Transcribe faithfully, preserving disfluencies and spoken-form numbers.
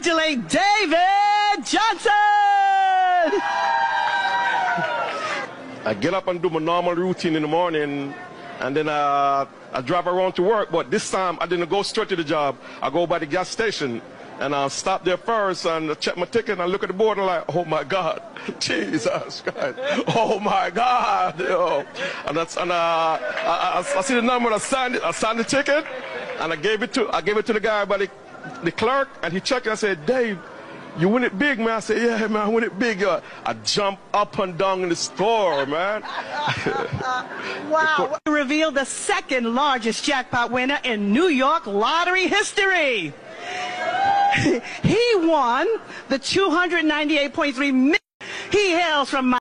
Congratulate David Johnson! I get up and do my normal routine in the morning, and then uh, I drive around to work. But this time, I didn't go straight to the job. I go by the gas station, and I stop there first, and I check my ticket, and I look at the board, and I'm like, oh, my God, Jesus Christ, oh, my God. Yo. And, that's, and uh, I, I, I see the number, and I signed it. I signed the ticket, and I gave it to, I gave it to the guy by the, the clerk, and he checked it. I said, Dave, you win it big, man. I said, yeah, man, I win it big. Yo. I jump up and down in the store, man. Wow. Revealed the second largest jackpot winner in New York lottery history. He won the two hundred ninety-eight point three million. He hails from